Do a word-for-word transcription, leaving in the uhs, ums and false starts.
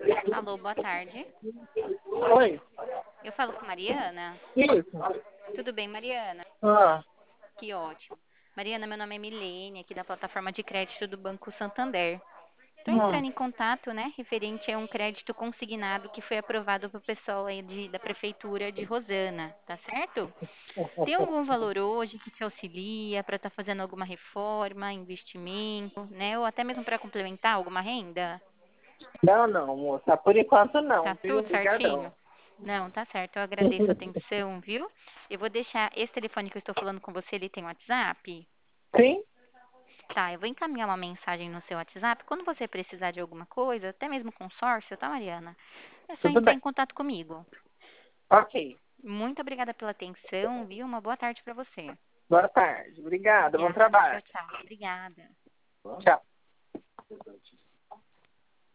Alô, boa tarde. Oi, Eu falo com Mariana? isso. Tudo bem, Mariana? Ah, Que ótimo. Mariana, meu nome é Milene, aqui da plataforma de crédito do Banco Santander. Estou hum. entrando em contato, né, referente a um crédito consignado que foi aprovado para o pessoal aí de- da prefeitura de Rosana, tá certo? Tem algum valor hoje que te auxilia para estar fazendo alguma reforma, investimento, né, ou até mesmo para complementar alguma renda? Não, não, moça. Por enquanto Tá não, viu? tudo certinho? Obrigadão. Não, tá certo. Eu agradeço a atenção, viu? Eu vou deixar esse telefone que eu estou falando com você, ele tem WhatsApp? Sim? Tá, eu vou encaminhar uma mensagem no seu WhatsApp. Quando você precisar de alguma coisa, até mesmo consórcio, tá, Mariana? É só Tudo entrar bem. em contato comigo. Ok. Muito obrigada pela atenção, viu? Uma boa tarde para você. Boa tarde. Obrigada. Bom Obrigada. Tchau, trabalho. tchau. Obrigada. Tchau.